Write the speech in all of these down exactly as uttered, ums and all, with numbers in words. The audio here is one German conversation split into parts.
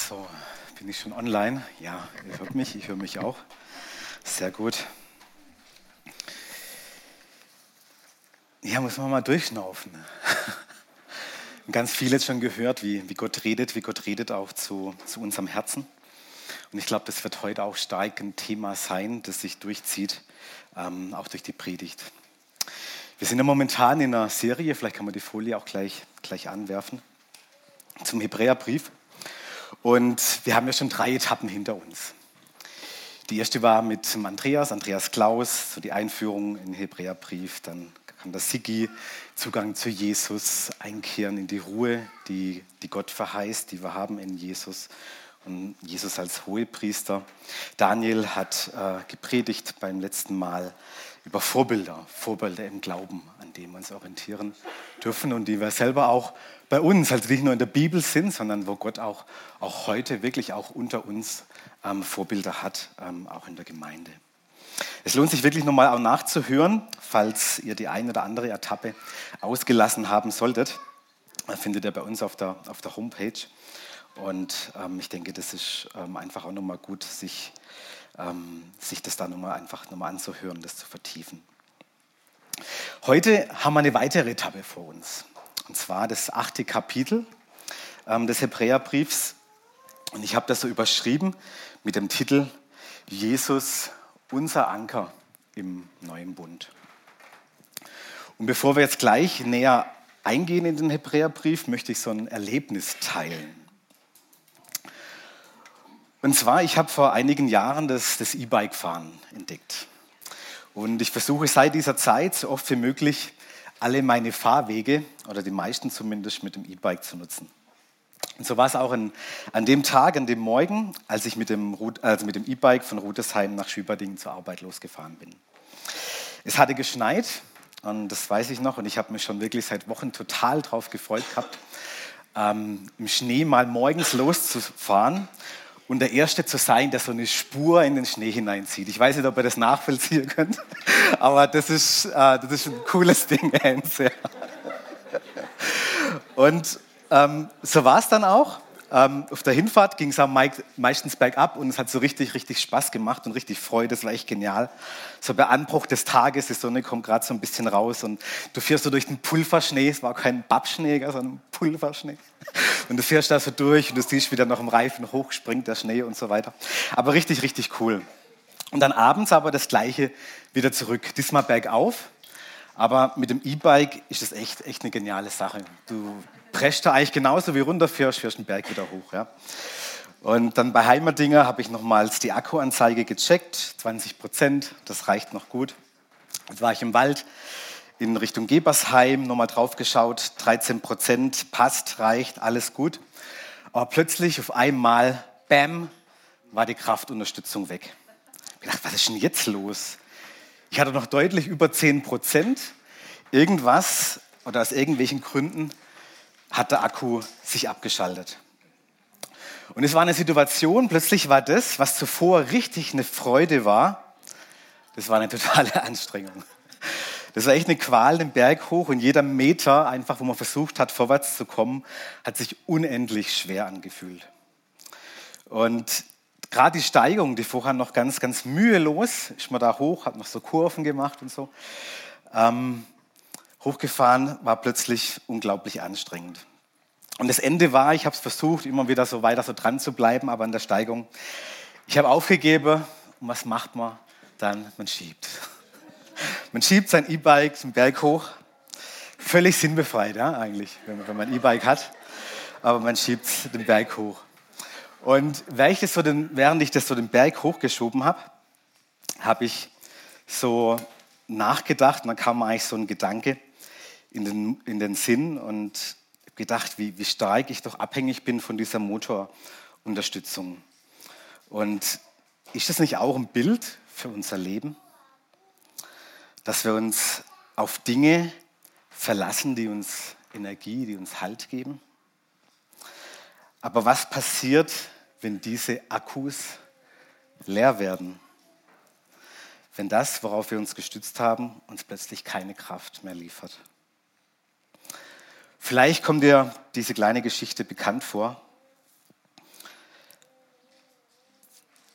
So, bin ich schon online? Ja, ihr hört mich, ich höre mich auch. Sehr gut. Ja, muss man mal durchschnaufen. Ganz viel jetzt schon gehört, wie, wie Gott redet, wie Gott redet auch zu, zu unserem Herzen. Und ich glaube, das wird heute auch stark ein Thema sein, das sich durchzieht, ähm, auch durch die Predigt. Wir sind ja momentan in einer Serie, vielleicht kann man die Folie auch gleich, gleich anwerfen, zum Hebräerbrief. Und wir haben ja schon drei Etappen hinter uns. Die erste war mit Andreas, Andreas Klaus, so die Einführung in den Hebräerbrief. Dann kam der Sigi, Zugang zu Jesus, Einkehren in die Ruhe, die, die Gott verheißt, die wir haben in Jesus. Und Jesus als Hohepriester. Daniel hat äh, gepredigt beim letzten Mal über Vorbilder, Vorbilder im Glauben, an denen wir uns orientieren dürfen und die wir selber auch bei uns, also nicht nur in der Bibel sind, sondern wo Gott auch, auch heute wirklich auch unter uns ähm, Vorbilder hat, ähm, auch in der Gemeinde. Es lohnt sich wirklich nochmal auch nachzuhören, falls ihr die eine oder andere Etappe ausgelassen haben solltet. Das findet ihr bei uns auf der, auf der Homepage. Und ähm, ich denke, das ist ähm, einfach auch nochmal gut, sich, ähm, sich das da nochmal einfach nochmal anzuhören, das zu vertiefen. Heute haben wir eine weitere Etappe vor uns. Und zwar das achte Kapitel ähm, des Hebräerbriefs. Und ich habe das so überschrieben mit dem Titel Jesus, unser Anker im neuen Bund. Und bevor wir jetzt gleich näher eingehen in den Hebräerbrief, möchte ich so ein Erlebnis teilen. Und zwar, ich habe vor einigen Jahren das, das E-Bike-Fahren entdeckt. Und ich versuche seit dieser Zeit so oft wie möglich alle meine Fahrwege, oder die meisten zumindest, mit dem E-Bike zu nutzen. Und so war es auch an, an dem Tag, an dem Morgen, als ich mit dem, also mit dem E-Bike von Rudesheim nach Schwieberdingen zur Arbeit losgefahren bin. Es hatte geschneit, und das weiß ich noch, und ich habe mich schon wirklich seit Wochen total drauf gefreut gehabt, ähm, im Schnee mal morgens loszufahren und der Erste zu sein, der so eine Spur in den Schnee hineinzieht. Ich weiß nicht, ob ihr das nachvollziehen könnt, aber das ist, äh, das ist ein cooles Ding. Und ähm, so war es dann auch. Ähm, auf der Hinfahrt ging es am meistens bergab und es hat so richtig, richtig Spaß gemacht und richtig Freude. Das war echt genial. So bei Anbruch des Tages, die Sonne kommt gerade so ein bisschen raus und du fährst so durch den Pulverschnee. Es war kein Babschnee, sondern Pulverschnee. Und du fährst da so durch und du siehst, wie der noch im Reifen hochspringt, der Schnee und so weiter. Aber richtig, richtig cool. Und dann abends aber das Gleiche wieder zurück. Diesmal bergauf. Aber mit dem E-Bike ist das echt, echt eine geniale Sache. Du prescht da eigentlich genauso wie runterfährst, fährst den Berg wieder hoch. Ja. Und dann bei Heimerdinger habe ich nochmals die Akkuanzeige gecheckt, zwanzig Prozent, das reicht noch gut. Jetzt war ich im Wald in Richtung Gebersheim, nochmal drauf geschaut, dreizehn Prozent, passt, reicht, alles gut. Aber plötzlich auf einmal, bam, war die Kraftunterstützung weg. Ich habe gedacht, was ist denn jetzt los? Ich hatte noch deutlich über zehn Prozent. Irgendwas oder aus irgendwelchen Gründen hat der Akku sich abgeschaltet. Und es war eine Situation, plötzlich war das, was zuvor richtig eine Freude war, das war eine totale Anstrengung. Das war echt eine Qual, den Berg hoch und jeder Meter, einfach wo man versucht hat, vorwärts zu kommen, hat sich unendlich schwer angefühlt. Und gerade die Steigung, die vorher noch ganz, ganz mühelos, ist man da hoch, hat noch so Kurven gemacht und so, ähm, hochgefahren, war plötzlich unglaublich anstrengend. Und das Ende war, ich habe es versucht, immer wieder so weiter so dran zu bleiben, aber an der Steigung, ich habe aufgegeben. Und was macht man dann? Man schiebt. Man schiebt sein E-Bike den Berg hoch. Völlig sinnbefreit, ja, eigentlich, wenn man, wenn man ein E-Bike hat. Aber man schiebt den Berg hoch. Und während ich das so den, während ich das so den Berg hochgeschoben habe, habe ich so nachgedacht, und dann kam mir eigentlich so ein Gedanke in den, in den Sinn und gedacht, wie, wie stark ich doch abhängig bin von dieser Motorunterstützung. Und ist das nicht auch ein Bild für unser Leben? Dass wir uns auf Dinge verlassen, die uns Energie, die uns Halt geben? Aber was passiert, wenn diese Akkus leer werden? Wenn das, worauf wir uns gestützt haben, uns plötzlich keine Kraft mehr liefert? Vielleicht kommt dir diese kleine Geschichte bekannt vor.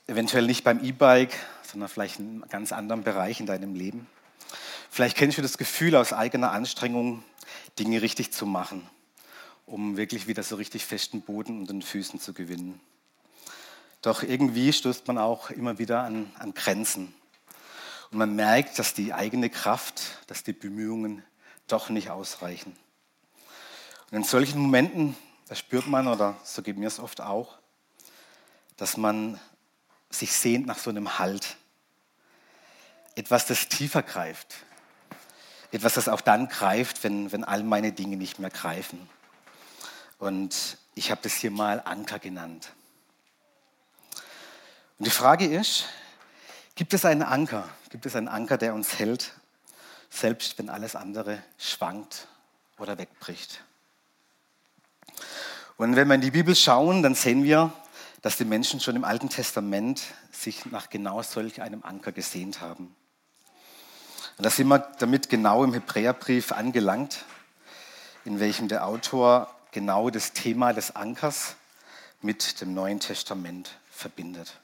eventuell nicht beim E-Bike, sondern vielleicht in einem ganz anderen Bereich in deinem Leben. Vielleicht kennst du das Gefühl aus eigener Anstrengung, Dinge richtig zu machen, um wirklich wieder so richtig festen Boden unter den Füßen zu gewinnen. Doch irgendwie stößt man auch immer wieder an, an Grenzen. Und man merkt, dass die eigene Kraft, dass die Bemühungen doch nicht ausreichen. Und in solchen Momenten, da spürt man, oder so geht mir es oft auch, dass man sich sehnt nach so einem Halt. Etwas, das tiefer greift. Etwas, das auch dann greift, wenn, wenn all meine Dinge nicht mehr greifen. Und ich habe das hier mal Anker genannt. Und die Frage ist, gibt es einen Anker? Gibt es einen Anker, der uns hält, selbst wenn alles andere schwankt oder wegbricht? Und wenn wir in die Bibel schauen, dann sehen wir, dass die Menschen schon im Alten Testament sich nach genau solch einem Anker gesehnt haben. Und da sind wir damit genau im Hebräerbrief angelangt, in welchem der Autor genau das Thema des Ankers mit dem Neuen Testament verbindet.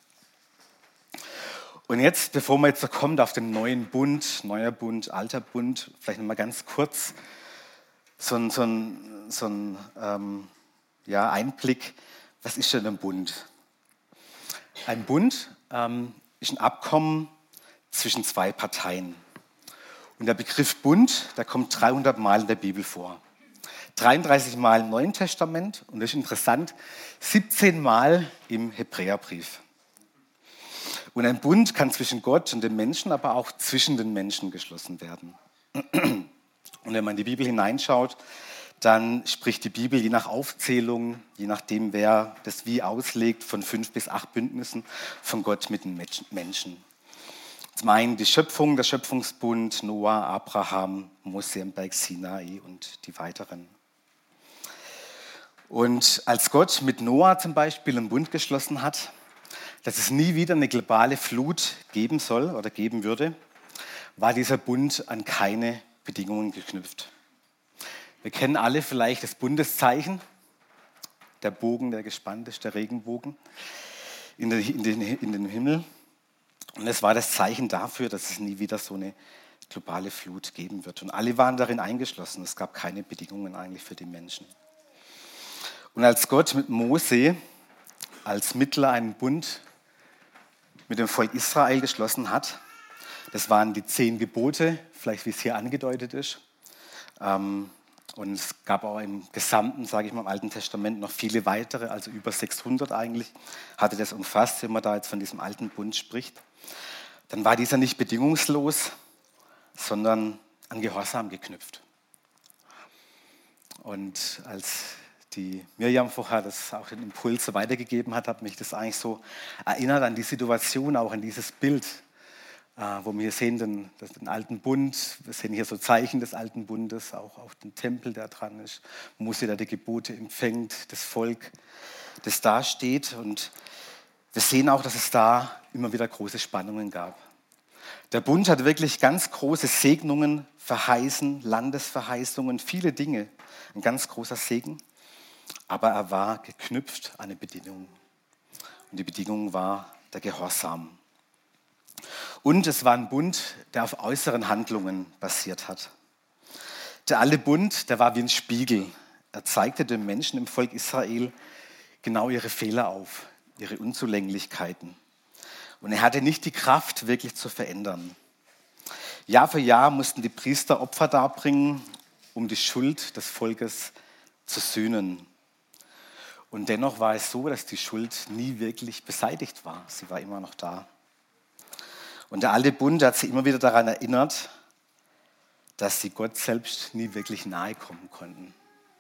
Und jetzt, bevor man jetzt so kommt auf den neuen Bund, neuer Bund, alter Bund, vielleicht nochmal ganz kurz so ein, so ein, so ein ähm, ja, Einblick, was ist denn ein Bund? Ein Bund ähm, ist ein Abkommen zwischen zwei Parteien. Und der Begriff Bund, der kommt dreihundert Mal in der Bibel vor. dreiunddreißig Mal im Neuen Testament und das ist interessant, siebzehn Mal im Hebräerbrief. Und ein Bund kann zwischen Gott und den Menschen, aber auch zwischen den Menschen geschlossen werden. Und wenn man in die Bibel hineinschaut, dann spricht die Bibel je nach Aufzählung, je nachdem, wer das wie auslegt, von fünf bis acht Bündnissen von Gott mit den Menschen. Zum einen die Schöpfung, der Schöpfungsbund, Noah, Abraham, Mose am Berg Sinai und die weiteren. Und als Gott mit Noah zum Beispiel einen Bund geschlossen hat, dass es nie wieder eine globale Flut geben soll oder geben würde, war dieser Bund an keine Bedingungen geknüpft. Wir kennen alle vielleicht das Bundeszeichen, der Bogen, der gespannt ist, der Regenbogen in den, in den, in den Himmel. Und es war das Zeichen dafür, dass es nie wieder so eine globale Flut geben wird. Und alle waren darin eingeschlossen. Es gab keine Bedingungen eigentlich für die Menschen. Und als Gott mit Mose als Mittler einen Bund mit dem Volk Israel geschlossen hat, das waren die zehn Gebote, vielleicht wie es hier angedeutet ist. Und es gab auch im Gesamten, sage ich mal, im Alten Testament noch viele weitere, also über sechshundert eigentlich, hatte das umfasst, wenn man da jetzt von diesem alten Bund spricht. Dann war dieser nicht bedingungslos, sondern an Gehorsam geknüpft. Und als die Mirjam vorher das auch den Impuls so weitergegeben hat, hat mich das eigentlich so erinnert an die Situation, auch an dieses Bild, wo wir hier sehen den, den alten Bund, wir sehen hier so Zeichen des alten Bundes, auch auf den Tempel, der dran ist, Mose, der die Gebote empfängt, das Volk, das da steht. Und wir sehen auch, dass es da immer wieder große Spannungen gab. Der Bund hat wirklich ganz große Segnungen verheißen, Landesverheißungen, viele Dinge, ein ganz großer Segen. Aber er war geknüpft an eine Bedingung. Und die Bedingung war der Gehorsam. Und es war ein Bund, der auf äußeren Handlungen basiert hat. Der alte Bund, der war wie ein Spiegel. Er zeigte den Menschen im Volk Israel genau ihre Fehler auf, ihre Unzulänglichkeiten. Und er hatte nicht die Kraft, wirklich zu verändern. Jahr für Jahr mussten die Priester Opfer darbringen, um die Schuld des Volkes zu sühnen. Und dennoch war es so, dass die Schuld nie wirklich beseitigt war. Sie war immer noch da. Und der alte Bund hat sie immer wieder daran erinnert, dass sie Gott selbst nie wirklich nahe kommen konnten.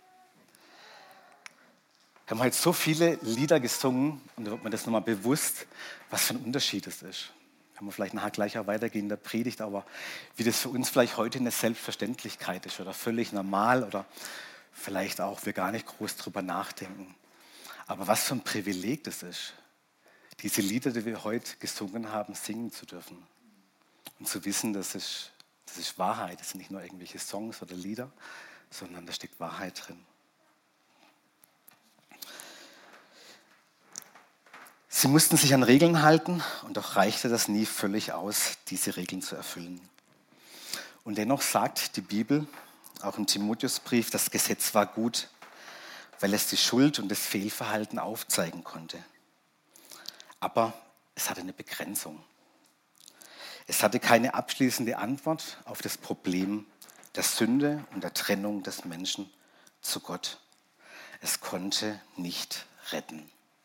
Wir haben heute so viele Lieder gesungen und da wird mir das nochmal bewusst, was für ein Unterschied es ist. Kann man vielleicht nachher gleich auch weitergehen in der Predigt, aber wie das für uns vielleicht heute eine Selbstverständlichkeit ist oder völlig normal oder vielleicht auch wir gar nicht groß drüber nachdenken. Aber was für ein Privileg das ist, diese Lieder, die wir heute gesungen haben, singen zu dürfen. Und zu wissen, das ist, das ist Wahrheit. Das sind nicht nur irgendwelche Songs oder Lieder, sondern da steckt Wahrheit drin. Sie mussten sich an Regeln halten und doch reichte das nie völlig aus, diese Regeln zu erfüllen. Und dennoch sagt die Bibel, auch im Timotheusbrief, das Gesetz war gut, weil es die Schuld und das Fehlverhalten aufzeigen konnte. Aber es hatte eine Begrenzung. Es hatte keine abschließende Antwort auf das Problem der Sünde und der Trennung des Menschen zu Gott. Es konnte nicht retten.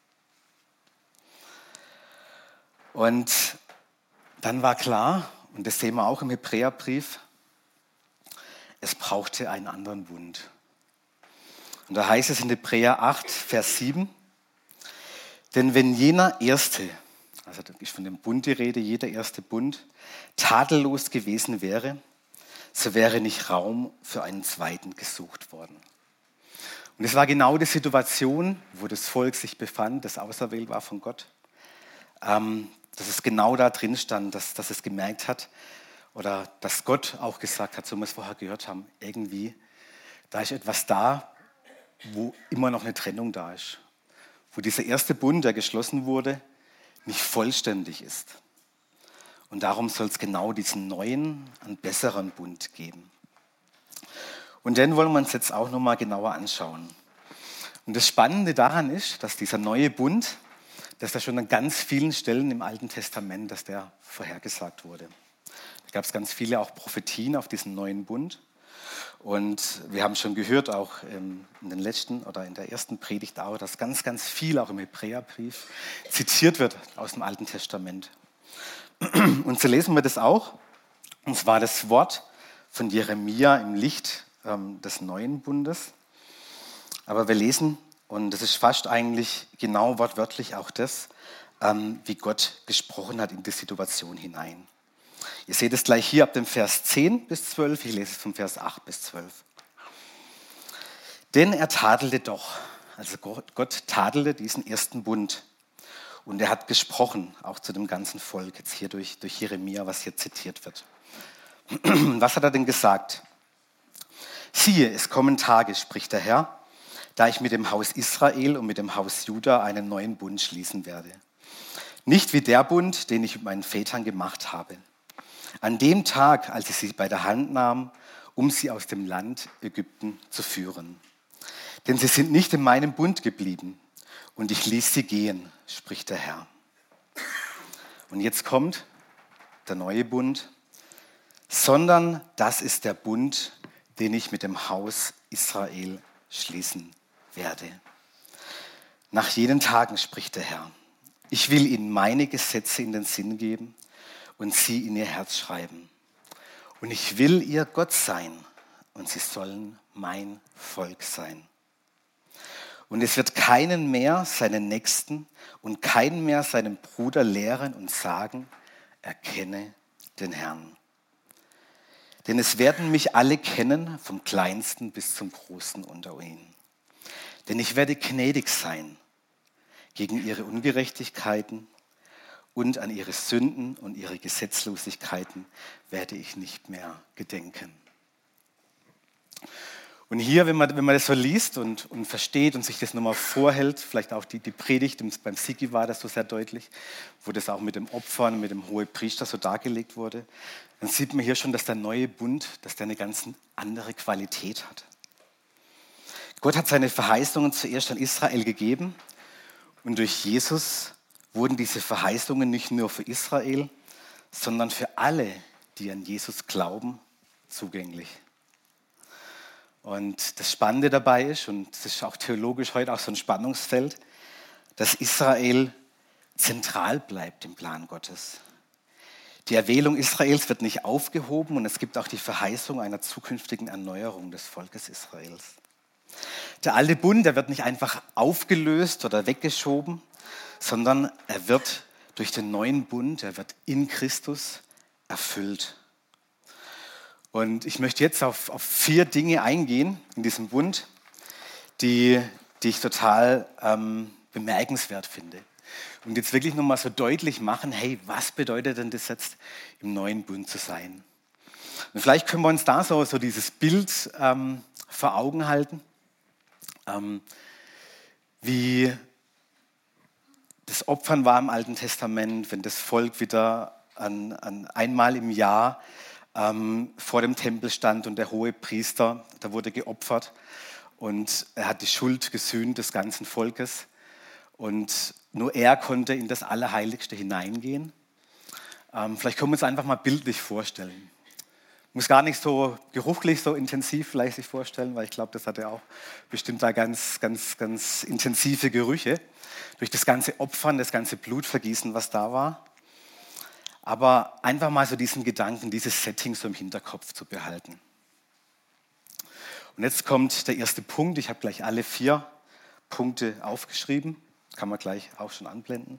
Und dann war klar, und das sehen wir auch im Hebräerbrief, es brauchte einen anderen Bund. Und da heißt es in Hebräer acht, Vers sieben, denn wenn jener erste, also da ist von dem Bund die Rede, jeder erste Bund, tadellos gewesen wäre, so wäre nicht Raum für einen zweiten gesucht worden. Und es war genau die Situation, wo das Volk sich befand, das auserwählt war von Gott, ähm, dass es genau da drin stand, dass, dass es gemerkt hat, oder dass Gott auch gesagt hat, so wie wir es vorher gehört haben, irgendwie, da ist etwas da, wo immer noch eine Trennung da ist. Wo dieser erste Bund, der geschlossen wurde, nicht vollständig ist. Und darum soll es genau diesen neuen, einen besseren Bund geben. Und den wollen wir uns jetzt auch nochmal genauer anschauen. Und das Spannende daran ist, dass dieser neue Bund, dass da schon an ganz vielen Stellen im Alten Testament, dass der vorhergesagt wurde. Da gab es ganz viele auch Prophetien auf diesen neuen Bund. Und wir haben schon gehört, auch in den letzten oder in der ersten Predigt auch, dass ganz, ganz viel auch im Hebräerbrief zitiert wird aus dem Alten Testament. Und so lesen wir das auch. Und zwar das Wort von Jeremia im Licht ähm, des neuen Bundes. Aber wir lesen, und das ist fast eigentlich genau wortwörtlich auch das, ähm, wie Gott gesprochen hat in die Situation hinein. Ihr seht es gleich hier ab dem Vers zehn bis zwölf, ich lese es vom Vers acht bis zwölf. Denn er tadelte doch, also Gott tadelte diesen ersten Bund. Und er hat gesprochen, auch zu dem ganzen Volk, jetzt hier durch, durch Jeremia, was hier zitiert wird. Was hat er denn gesagt? Siehe, es kommen Tage, spricht der Herr, da ich mit dem Haus Israel und mit dem Haus Juda einen neuen Bund schließen werde. Nicht wie der Bund, den ich mit meinen Vätern gemacht habe. An dem Tag, als ich sie bei der Hand nahm, um sie aus dem Land Ägypten zu führen. Denn sie sind nicht in meinem Bund geblieben und ich ließ sie gehen, spricht der Herr. Und jetzt kommt der neue Bund, sondern das ist der Bund, den ich mit dem Haus Israel schließen werde. Nach jenen Tagen spricht der Herr, ich will ihnen meine Gesetze in den Sinn geben und sie in ihr Herz schreiben. Und ich will ihr Gott sein und sie sollen mein Volk sein. Und es wird keinen mehr seinen Nächsten und keinen mehr seinen Bruder lehren und sagen, erkenne den Herrn. Denn es werden mich alle kennen, vom Kleinsten bis zum Großen unter ihnen. Denn ich werde gnädig sein gegen ihre Ungerechtigkeiten und an ihre Sünden und ihre Gesetzlosigkeiten werde ich nicht mehr gedenken. Und hier, wenn man, wenn man das so liest und, und versteht und sich das nochmal vorhält, vielleicht auch die, die Predigt, beim Sigi war das so sehr deutlich, wo das auch mit dem Opfer und mit dem Hohepriester so dargelegt wurde, dann sieht man hier schon, dass der neue Bund, dass der eine ganz andere Qualität hat. Gott hat seine Verheißungen zuerst an Israel gegeben und durch Jesus wurden diese Verheißungen nicht nur für Israel, sondern für alle, die an Jesus glauben, zugänglich. Und das Spannende dabei ist, und das ist auch theologisch heute auch so ein Spannungsfeld, dass Israel zentral bleibt im Plan Gottes. Die Erwählung Israels wird nicht aufgehoben und es gibt auch die Verheißung einer zukünftigen Erneuerung des Volkes Israels. Der alte Bund, der wird nicht einfach aufgelöst oder weggeschoben, sondern er wird durch den neuen Bund, er wird in Christus erfüllt. Und ich möchte jetzt auf, auf vier Dinge eingehen in diesem Bund, die, die ich total ähm, bemerkenswert finde. Und jetzt wirklich nochmal so deutlich machen, hey, was bedeutet denn das jetzt, im neuen Bund zu sein? Und vielleicht können wir uns da so, so dieses Bild ähm, vor Augen halten, ähm, wie das Opfern war im Alten Testament, wenn das Volk wieder an, an einmal im Jahr ähm, vor dem Tempel stand und der hohe Priester, da wurde geopfert und er hat die Schuld gesühnt des ganzen Volkes und nur er konnte in das Allerheiligste hineingehen. Ähm, vielleicht können wir uns einfach mal bildlich vorstellen. Muss gar nicht so geruchlich, so intensiv vielleicht sich vorstellen, weil ich glaube, das hatte auch bestimmt da ganz, ganz, ganz intensive Gerüche durch das ganze Opfern, das ganze Blutvergießen, was da war. Aber einfach mal so diesen Gedanken, dieses Setting so im Hinterkopf zu behalten. Und jetzt kommt der erste Punkt. Ich habe gleich alle vier Punkte aufgeschrieben. Kann man gleich auch schon anblenden.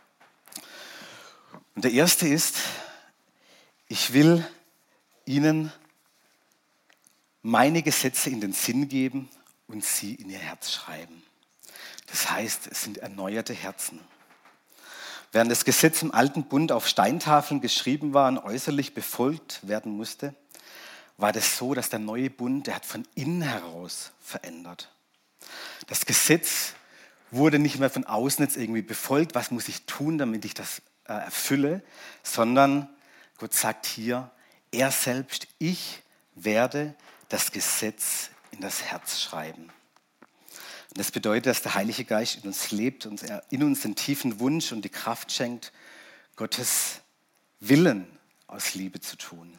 Und der erste ist, ich will ihnen meine Gesetze in den Sinn geben und sie in ihr Herz schreiben. Das heißt, es sind erneuerte Herzen. Während das Gesetz im alten Bund auf Steintafeln geschrieben war und äußerlich befolgt werden musste, war das so, dass der neue Bund, der hat von innen heraus verändert. Das Gesetz wurde nicht mehr von außen jetzt irgendwie befolgt, was muss ich tun, damit ich das äh, erfülle, sondern Gott sagt hier, er selbst, ich werde das Gesetz in das Herz schreiben. Und das bedeutet, dass der Heilige Geist in uns lebt und er in uns den tiefen Wunsch und die Kraft schenkt, Gottes Willen aus Liebe zu tun.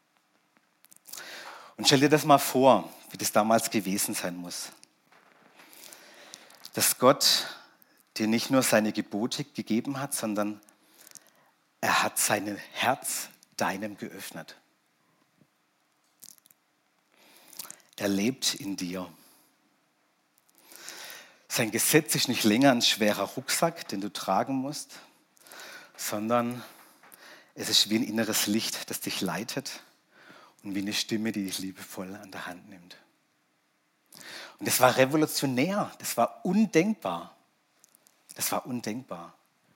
Und stell dir das mal vor, wie das damals gewesen sein muss. Dass Gott dir nicht nur seine Gebote gegeben hat, sondern er hat sein Herz deinem geöffnet. Er lebt in dir. Sein Gesetz ist nicht länger ein schwerer Rucksack, den du tragen musst, sondern es ist wie ein inneres Licht, das dich leitet und wie eine Stimme, die dich liebevoll an der Hand nimmt. Und das war revolutionär, das war undenkbar. Das war undenkbar.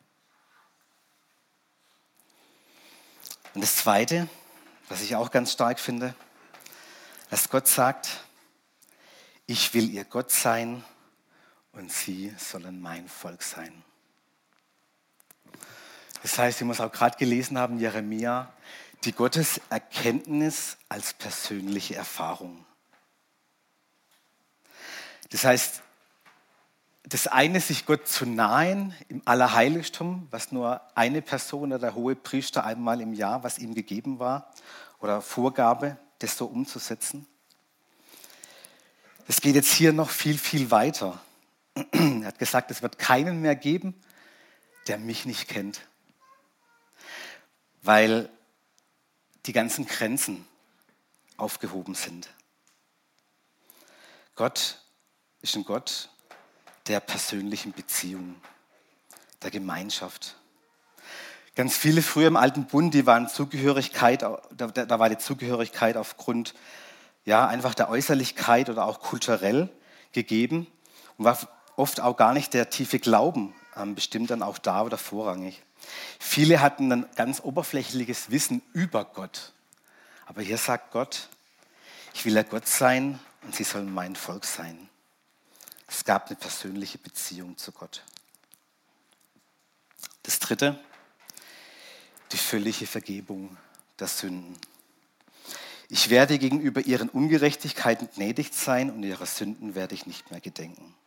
Und das Zweite, was ich auch ganz stark finde, dass Gott sagt, ich will ihr Gott sein und sie sollen mein Volk sein. Das heißt, wie wir es auch gerade gelesen haben, Jeremia, die Gotteserkenntnis als persönliche Erfahrung. Das heißt, das eine, sich Gott zu nahen im Allerheiligtum, was nur eine Person oder der hohe Priester einmal im Jahr, was ihm gegeben war, oder Vorgabe, das so umzusetzen. Das geht jetzt hier noch viel, viel weiter. Er hat gesagt, es wird keinen mehr geben, der mich nicht kennt. Weil die ganzen Grenzen aufgehoben sind. Gott ist ein Gott der persönlichen Beziehung, der Gemeinschaft. Ganz viele früher im Alten Bund, die waren Zugehörigkeit, da, da war die Zugehörigkeit aufgrund ja, einfach der Äußerlichkeit oder auch kulturell gegeben und war oft auch gar nicht der tiefe Glauben ähm, bestimmt dann auch da oder vorrangig. Viele hatten ein ganz oberflächliches Wissen über Gott. Aber hier sagt Gott, ich will ja Gott sein und sie sollen mein Volk sein. Es gab eine persönliche Beziehung zu Gott. Das Dritte, die völlige Vergebung der Sünden. Ich werde gegenüber ihren Ungerechtigkeiten gnädig sein und ihrer Sünden werde ich nicht mehr gedenken.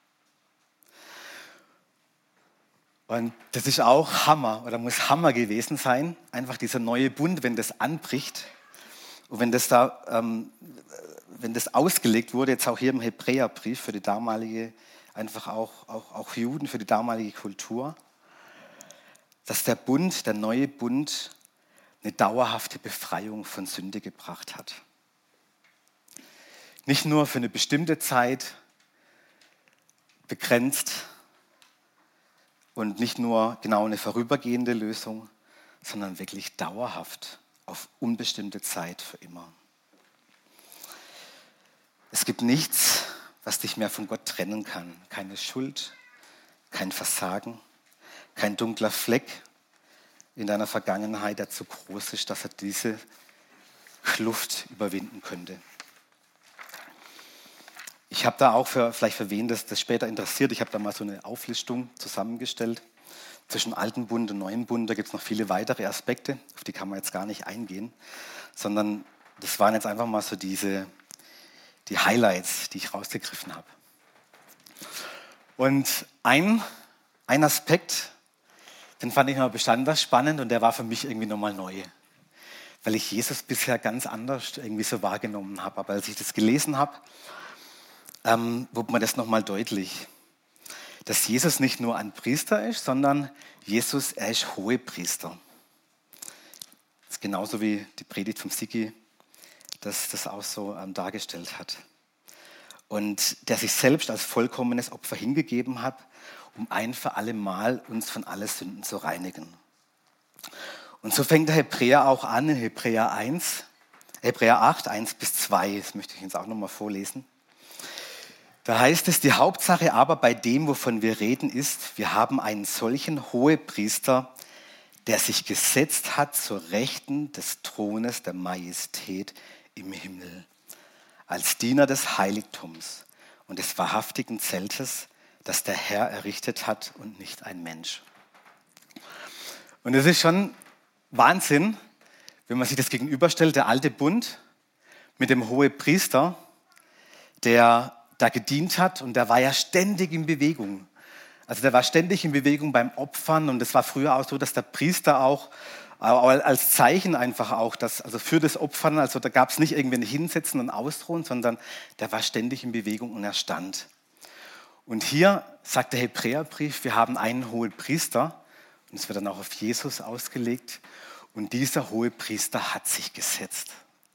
Und das ist auch Hammer oder muss Hammer gewesen sein, einfach dieser neue Bund, wenn das anbricht und wenn das da, ähm, wenn das ausgelegt wurde, jetzt auch hier im Hebräerbrief für die damalige, einfach auch, auch, auch Juden, für die damalige Kultur, dass der Bund, der neue Bund, eine dauerhafte Befreiung von Sünde gebracht hat. Nicht nur für eine bestimmte Zeit begrenzt und nicht nur genau eine vorübergehende Lösung, sondern wirklich dauerhaft auf unbestimmte Zeit für immer. Es gibt nichts, was dich mehr von Gott trennen kann. Keine Schuld, kein Versagen, kein dunkler Fleck in deiner Vergangenheit, der zu groß ist, dass er diese Kluft überwinden könnte. Ich habe da auch, für, vielleicht für wen das, das später interessiert, ich habe da mal so eine Auflistung zusammengestellt. Zwischen alten Bund und neuen Bund, da gibt es noch viele weitere Aspekte, auf die kann man jetzt gar nicht eingehen, sondern das waren jetzt einfach mal so diese, die Highlights, die ich rausgegriffen habe. Und ein, ein Aspekt, den fand ich mal besonders spannend und der war für mich irgendwie nochmal neu, weil ich Jesus bisher ganz anders irgendwie so wahrgenommen habe. Aber als ich das gelesen habe, ähm, wurde mir das nochmal deutlich, dass Jesus nicht nur ein Priester ist, sondern Jesus, er ist Hohepriester. Das ist genauso wie die Predigt vom Sigi das, das auch so ähm, dargestellt hat. Und der sich selbst als vollkommenes Opfer hingegeben hat, um ein für alle Mal uns von allen Sünden zu reinigen. Und so fängt der Hebräer auch an in Hebräer eins, Hebräer acht, eins bis zwei. Das möchte ich jetzt auch nochmal vorlesen. Da heißt es, die Hauptsache aber bei dem, wovon wir reden, ist, wir haben einen solchen Hohepriester, der sich gesetzt hat zur Rechten des Thrones der Majestät im Himmel, als Diener des Heiligtums und des wahrhaftigen Zeltes, das der Herr errichtet hat und nicht ein Mensch. Und es ist schon Wahnsinn, wenn man sich das gegenüberstellt, der alte Bund mit dem Hohepriester, der da gedient hat und der war ja ständig in Bewegung. Also der war ständig in Bewegung beim Opfern und es war früher auch so, dass der Priester auch als Zeichen einfach auch, dass, also für das Opfern, also da gab es nicht irgendwie ein Hinsetzen und Ausruhen, sondern der war ständig in Bewegung und er stand. Und hier sagt der Hebräerbrief, wir haben einen Hohepriester und es wird dann auch auf Jesus ausgelegt und dieser Hohepriester hat sich gesetzt.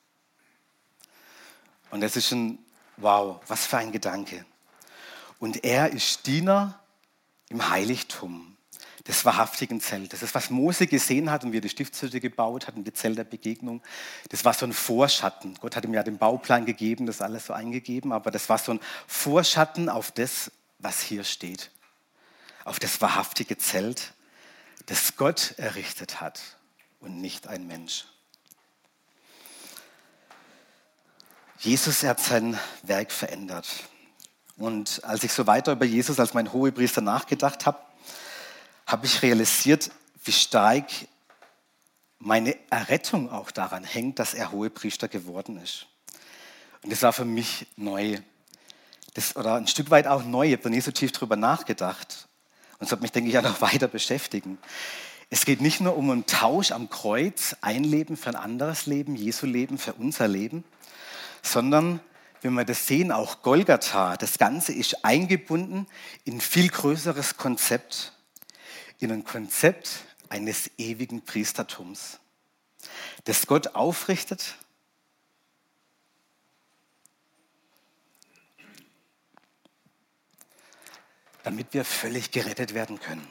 Und das ist ein, wow, was für ein Gedanke. Und er ist Diener im Heiligtum des wahrhaftigen Zeltes. Das ist, was Mose gesehen hat und wie er die Stiftshütte gebaut hat und die Zelt der Begegnung. Das war so ein Vorschatten. Gott hat ihm ja den Bauplan gegeben, das alles so eingegeben, aber das war so ein Vorschatten auf das, was hier steht. Auf das wahrhaftige Zelt, das Gott errichtet hat und nicht ein Mensch. Jesus hat sein Werk verändert. Und als ich so weiter über Jesus als mein Hohepriester nachgedacht habe, habe ich realisiert, wie stark meine Errettung auch daran hängt, dass er Hohepriester geworden ist. Und das war für mich neu. Das, oder ein Stück weit auch neu. Ich habe da nie so tief drüber nachgedacht. Und das hat mich, denke ich, auch noch weiter beschäftigen. Es geht nicht nur um einen Tausch am Kreuz, ein Leben für ein anderes Leben, Jesu Leben für unser Leben, sondern, wenn wir das sehen, auch Golgatha, das Ganze ist eingebunden in ein viel größeres Konzept, in ein Konzept eines ewigen Priestertums, das Gott aufrichtet, damit wir völlig gerettet werden können.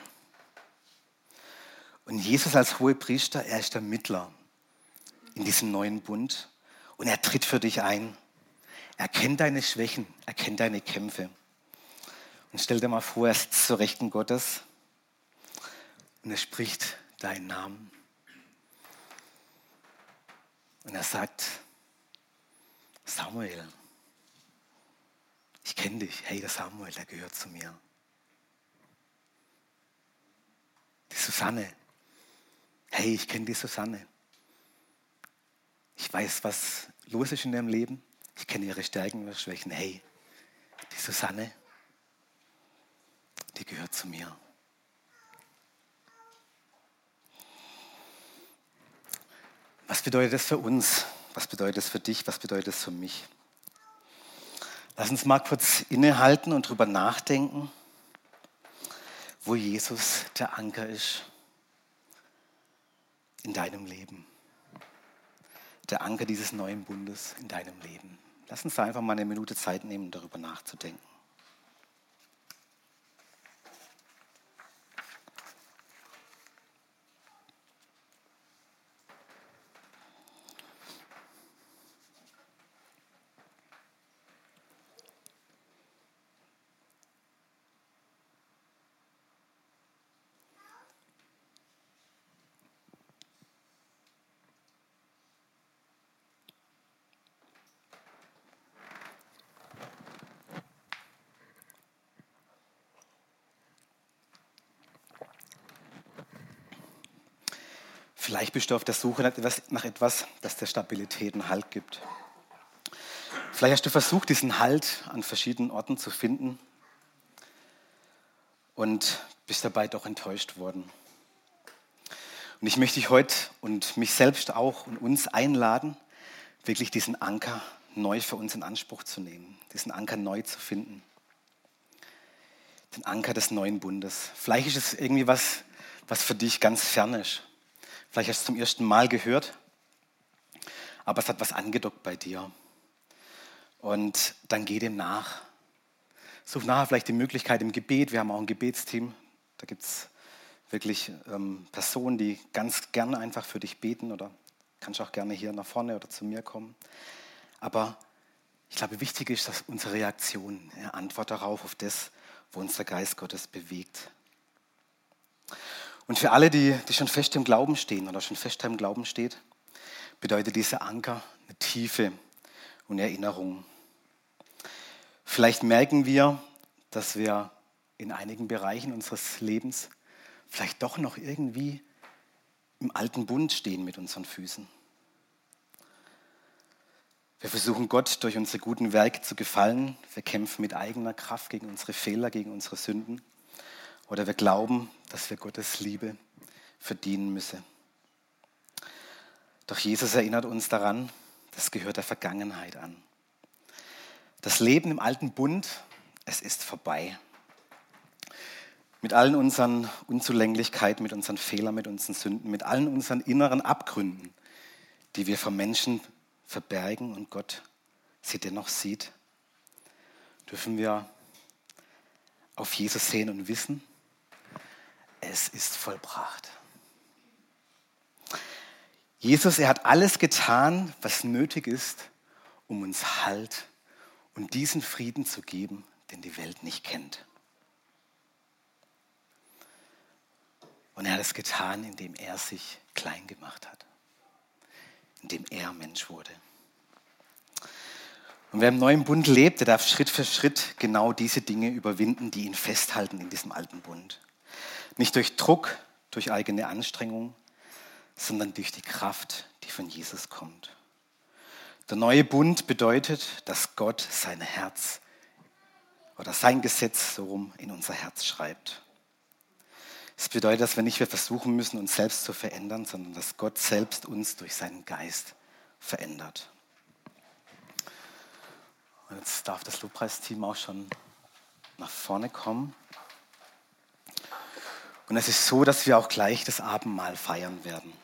Und Jesus als Hohepriester, er ist der Mittler in diesem neuen Bund und er tritt für dich ein. Er kennt deine Schwächen, er kennt deine Kämpfe. Und stell dir mal vor, er sitzt zur Rechten Gottes und er spricht deinen Namen. Und er sagt, Samuel, ich kenne dich. Hey, der Samuel, der gehört zu mir. Die Susanne. Hey, ich kenne die Susanne. Ich weiß, was los ist in ihrem Leben. Ich kenne ihre Stärken und ihre Schwächen. Hey, die Susanne, die gehört zu mir. Was bedeutet das für uns? Was bedeutet das für dich? Was bedeutet das für mich? Lass uns mal kurz innehalten und drüber nachdenken, wo Jesus der Anker ist in deinem Leben. Der Anker dieses neuen Bundes in deinem Leben. Lass uns da einfach mal eine Minute Zeit nehmen, darüber nachzudenken. Vielleicht bist du auf der Suche nach etwas, nach etwas, das dir Stabilität und Halt gibt. Vielleicht hast du versucht, diesen Halt an verschiedenen Orten zu finden und bist dabei doch enttäuscht worden. Und ich möchte dich heute und mich selbst auch und uns einladen, wirklich diesen Anker neu für uns in Anspruch zu nehmen, diesen Anker neu zu finden. Den Anker des neuen Bundes. Vielleicht ist es irgendwie was, was für dich ganz fern ist. Vielleicht hast du es zum ersten Mal gehört, aber es hat was angedockt bei dir. Und dann geh dem nach. Such nachher vielleicht die Möglichkeit im Gebet. Wir haben auch ein Gebetsteam. Da gibt es wirklich ähm, Personen, die ganz gerne einfach für dich beten. Oder kannst auch gerne hier nach vorne oder zu mir kommen. Aber ich glaube, wichtig ist, dass unsere Reaktion, ja, Antwort darauf, auf das, wo uns der Geist Gottes bewegt. Und für alle, die, die schon fest im Glauben stehen oder schon fest im Glauben steht, bedeutet dieser Anker eine Tiefe und Erinnerung. Vielleicht merken wir, dass wir in einigen Bereichen unseres Lebens vielleicht doch noch irgendwie im alten Bund stehen mit unseren Füßen. Wir versuchen Gott durch unsere guten Werke zu gefallen. Wir kämpfen mit eigener Kraft gegen unsere Fehler, gegen unsere Sünden. Oder wir glauben, dass wir Gottes Liebe verdienen müssen. Doch Jesus erinnert uns daran, das gehört der Vergangenheit an. Das Leben im alten Bund, es ist vorbei. Mit allen unseren Unzulänglichkeiten, mit unseren Fehlern, mit unseren Sünden, mit allen unseren inneren Abgründen, die wir vom Menschen verbergen und Gott sie dennoch sieht, dürfen wir auf Jesus sehen und wissen, es ist vollbracht. Jesus, er hat alles getan, was nötig ist, um uns Halt und diesen Frieden zu geben, den die Welt nicht kennt. Und er hat es getan, indem er sich klein gemacht hat, indem er Mensch wurde. Und wer im neuen Bund lebt, der darf Schritt für Schritt genau diese Dinge überwinden, die ihn festhalten in diesem alten Bund. Nicht durch Druck, durch eigene Anstrengung, sondern durch die Kraft, die von Jesus kommt. Der neue Bund bedeutet, dass Gott sein Herz oder sein Gesetz so rum in unser Herz schreibt. Es bedeutet, dass wir nicht mehr versuchen müssen, uns selbst zu verändern, sondern dass Gott selbst uns durch seinen Geist verändert. Und jetzt darf das Lobpreisteam auch schon nach vorne kommen. Und es ist so, dass wir auch gleich das Abendmahl feiern werden.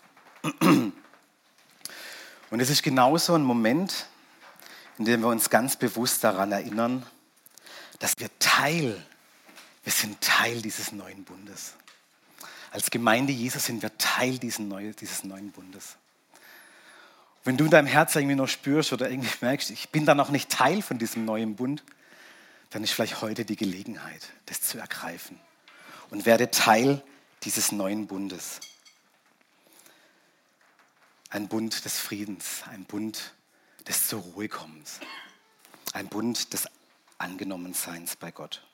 Und es ist genauso ein Moment, in dem wir uns ganz bewusst daran erinnern, dass wir Teil, wir sind Teil dieses neuen Bundes. Als Gemeinde Jesus sind wir Teil dieses neuen, dieses neuen Bundes. Wenn du in deinem Herzen irgendwie noch spürst oder irgendwie merkst, ich bin da noch nicht Teil von diesem neuen Bund, dann ist vielleicht heute die Gelegenheit, das zu ergreifen. Und werde Teil dieses neuen Bundes. Ein Bund des Friedens, ein Bund des zur Ruhe kommens, ein Bund des Angenommenseins bei Gott.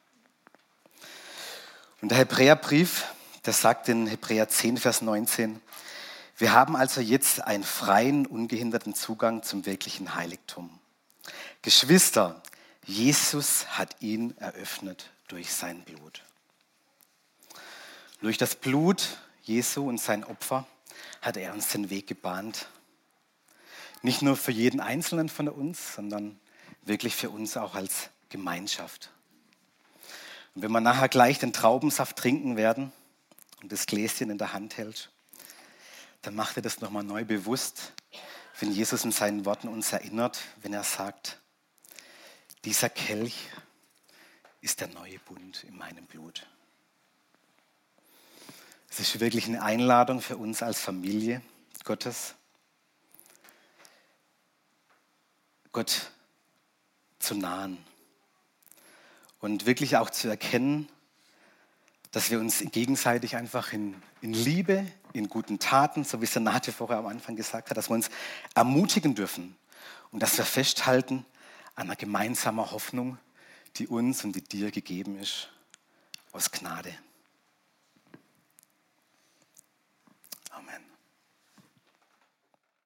Und der Hebräerbrief, der sagt in Hebräer zehn, Vers neunzehn, wir haben also jetzt einen freien, ungehinderten Zugang zum wirklichen Heiligtum. Geschwister, Jesus hat ihn eröffnet durch sein Blut. Durch das Blut Jesu und sein Opfer hat er uns den Weg gebahnt. Nicht nur für jeden Einzelnen von uns, sondern wirklich für uns auch als Gemeinschaft. Und wenn wir nachher gleich den Traubensaft trinken werden und das Gläschen in der Hand hält, dann macht er das nochmal neu bewusst, wenn Jesus in seinen Worten uns erinnert, wenn er sagt, dieser Kelch ist der neue Bund in meinem Blut. Es ist wirklich eine Einladung für uns als Familie Gottes, Gott zu nahen und wirklich auch zu erkennen, dass wir uns gegenseitig einfach in, in Liebe, in guten Taten, so wie es der Nate vorher am Anfang gesagt hat, dass wir uns ermutigen dürfen und dass wir festhalten an einer gemeinsamen Hoffnung, die uns und die dir gegeben ist, aus Gnade.